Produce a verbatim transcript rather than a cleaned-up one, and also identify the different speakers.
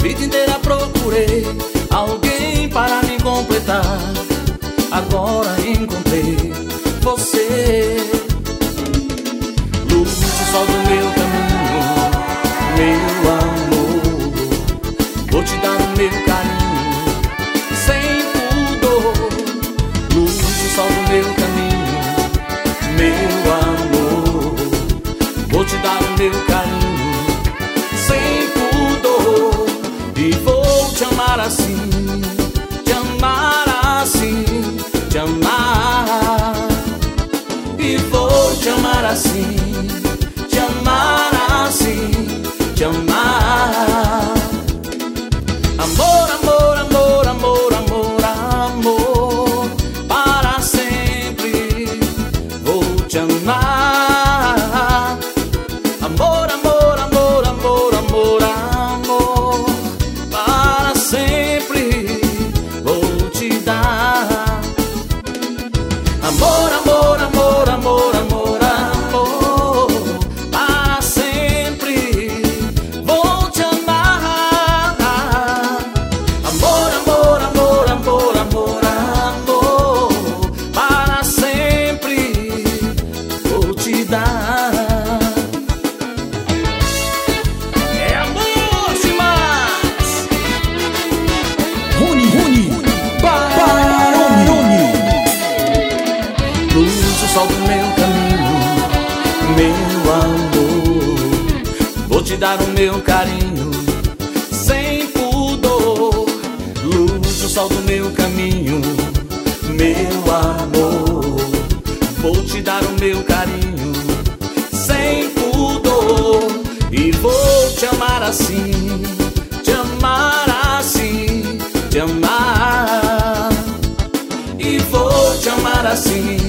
Speaker 1: vida inteira procurei alguém para me completar. Agora encontrei você, luz do sol do meu caminho, meu amor. Vou te dar o meu carinho sem pudor. Luz do sol do meu caminho, meu amor. Vou te dar o meu carinho sem pudor. E vou te amar assim, te amar assim, te amar. E vou te amar assim, te amar assim, te amar. Amor, amor, amor, amor, amor, amor, para sempre vou te amar. Amor, amor, amor, amor, amor, amor, para sempre vou te dar. Amor, amor, amor, amor, amor, amor, para sempre vou te amar. Amor, amor, amor, amor, amor, amor, para sempre vou te dar. É amor demais.
Speaker 2: Rony, Rony, Baroni.
Speaker 1: Luz do sol do meu caminho, meu amor. Vou te dar o meu carinho sem pudor. Luz do sol do meu caminho, meu amor. Vou te dar o meu carinho sem pudor. E vou te amar assim, te amar assim, te amar. E vou te amar assim,